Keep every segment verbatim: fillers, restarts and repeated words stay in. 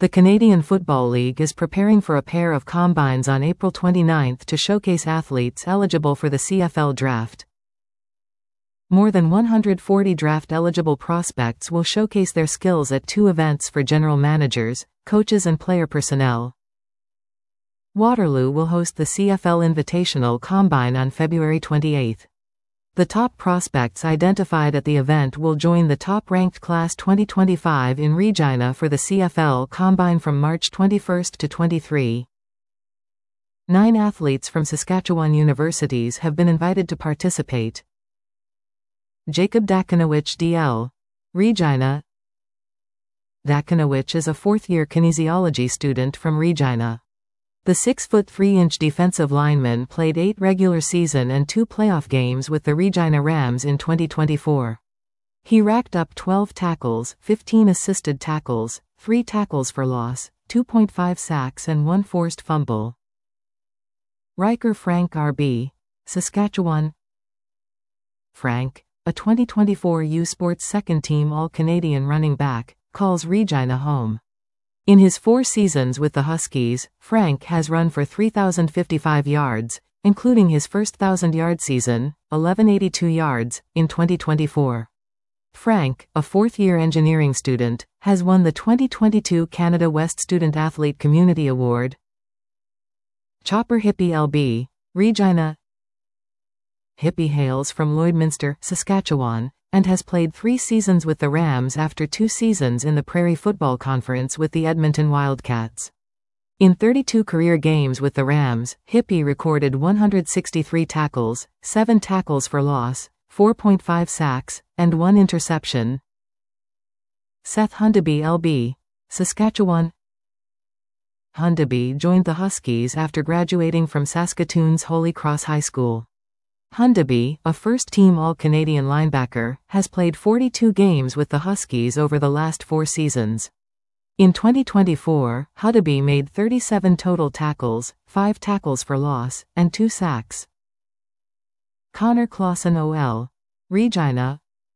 The Canadian Football League is preparing for a pair of combines on April twenty-ninth to showcase athletes eligible for the C F L draft. More than one hundred forty draft-eligible prospects will showcase their skills at two events for general managers, coaches and player personnel. Waterloo will host the C F L Invitational Combine on February twenty-eighth. The top prospects identified at the event will join the top-ranked Class twenty twenty-five in Regina for the C F L Combine from March twenty-first to twenty-third. Nine athletes from Saskatchewan universities have been invited to participate. Jacob Dakanowicz D L. Regina. Dakanowicz is a fourth-year kinesiology student from Regina. The six foot three inch defensive lineman played eight regular season and two playoff games with the Regina Rams in twenty twenty-four. He racked up twelve tackles, fifteen assisted tackles, three tackles for loss, two point five sacks and one forced fumble. Riker Frank R B. Saskatchewan. Frank, a twenty twenty-four U Sports second-team All-Canadian running back, calls Regina home. In his four seasons with the Huskies, Frank has run for three thousand fifty-five yards, including his first one thousand yard season, eleven eighty-two yards, in twenty twenty-four. Frank, a fourth-year engineering student, has won the twenty twenty-two Canada West Student Athlete Community Award. Chopper Hippie L B. Regina. Hippie hails from Lloydminster, Saskatchewan, and has played three seasons with the Rams after two seasons in the Prairie Football Conference with the Edmonton Wildcats. In thirty-two career games with the Rams, Hippie recorded one hundred sixty-three tackles, seven tackles for loss, four point five sacks, and one interception. Seth Hundaby L B. Saskatchewan. Hundaby joined the Huskies after graduating from Saskatoon's Holy Cross High School. Hundaby, a first-team All-Canadian linebacker, has played forty-two games with the Huskies over the last four seasons. In twenty twenty-four, Hundaby made thirty-seven total tackles, five tackles for loss, and two sacks. Connor Clausen O L. Regina.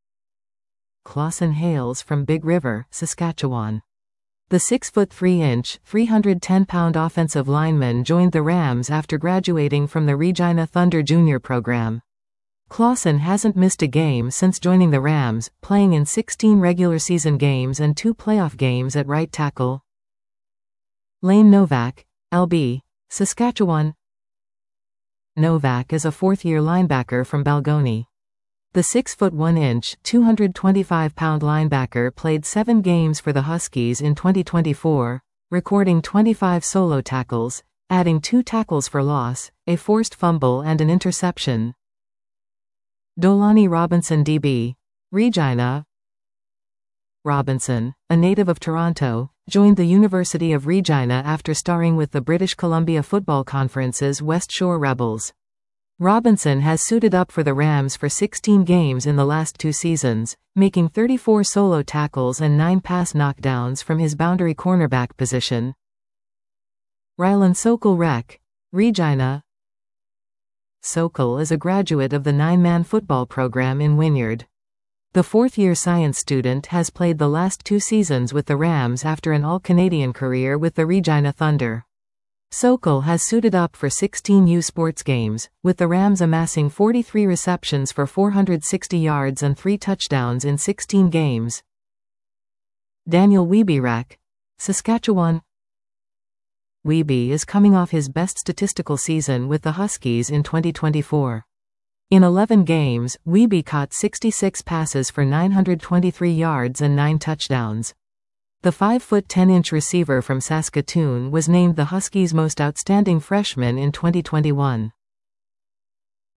Clausen hails from Big River, Saskatchewan. The six foot three inch, three hundred ten pound offensive lineman joined the Rams after graduating from the Regina Thunder Junior program. Clausen hasn't missed a game since joining the Rams, playing in sixteen regular season games and two playoff games at right tackle. Lane Novak, L B. Saskatchewan. Novak is a fourth-year linebacker from Balgonie. The six foot one inch, two hundred twenty-five pound linebacker played seven games for the Huskies in twenty twenty-four, recording twenty-five solo tackles, adding two tackles for loss, a forced fumble and an interception. Dolani Robinson D B. Regina. Robinson, a native of Toronto, joined the University of Regina after starring with the British Columbia Football Conference's West Shore Rebels. Robinson has suited up for the Rams for sixteen games in the last two seasons, making thirty-four solo tackles and nine pass knockdowns from his boundary cornerback position. Rylan Sokol Rec. Regina. Sokol is a graduate of the nine-man football program in Wynyard. The fourth-year science student has played the last two seasons with the Rams after an All-Canadian career with the Regina Thunder. Sokol has suited up for sixteen U Sports games, with the Rams amassing forty-three receptions for four hundred sixty yards and three touchdowns in sixteen games. Daniel Wiebe-Rec. Saskatchewan. Wiebe is coming off his best statistical season with the Huskies in twenty twenty-four. In eleven games, Wiebe caught sixty-six passes for nine hundred twenty-three yards and nine touchdowns. The five foot ten inch receiver from Saskatoon was named the Huskies' most outstanding freshman in twenty twenty-one.